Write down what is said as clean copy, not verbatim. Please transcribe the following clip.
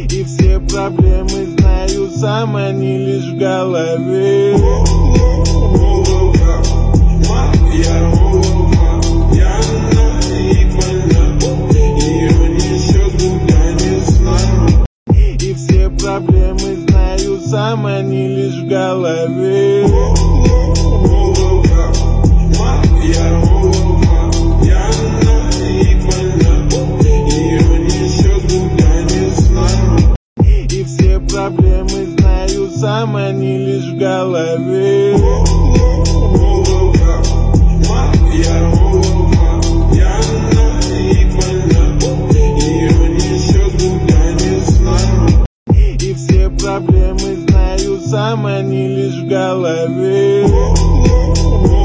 И все проблемы знаю сам, они лишь в голове. Моя голова, я не понял, ее несет куда не знаю. И все проблемы знаю сам, они лишь в голове. Моя голова, я не понял, ее несет куда не знаю. И все проблемы знаю сам, они лишь в голове. Моя голова, я не понял, ее несет куда не знаю. И все проблемы знаю сам, они лишь в голове.